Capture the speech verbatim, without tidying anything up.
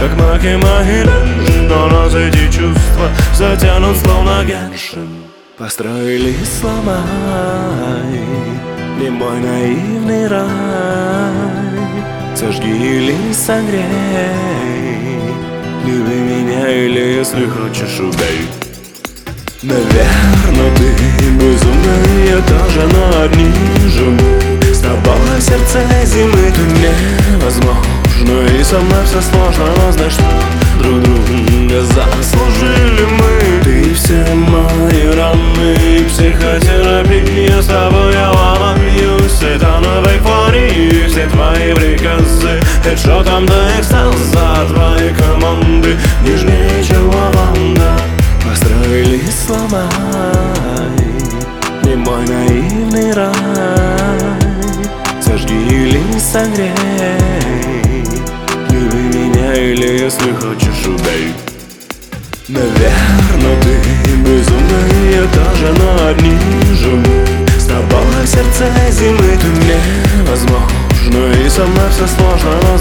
как маки мои лежит, но нас эти чувства затянут словно геншин. Построили сломай не мой наивный рай, сожги или согрей, люби меня или, если хочешь, убей. Наверно, ты безумная, я тоже, но одни живу. С тобой в сердце зимы ты невозможно, и со мной все сложно, но знаешь что, друг друга заслужили мы. Ты все мои раны и психотерапия, с тобой я ломаюсь, это новый фони, все твои приказы, хедшотом до экстаза, твои команды нежнее, чем лаванда. Построили сломай не мой наивный рай, сожги или согрей, люби меня или, если хочешь, убей. Наверно, ты безумная, я тоже, но одни живу. С тобой в сердце зимы ты невозможно, и со мной все сложно, но